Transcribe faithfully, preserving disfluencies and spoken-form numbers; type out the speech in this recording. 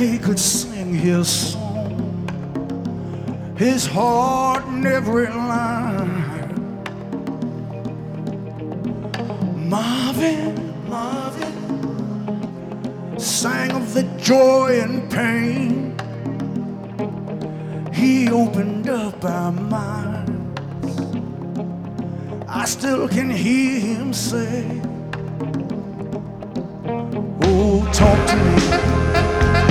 he could sing his song, his heart in every line. Marvin, Marvin sang of the joy and pain. He opened up our minds. I still can hear him say, oh, talk to me.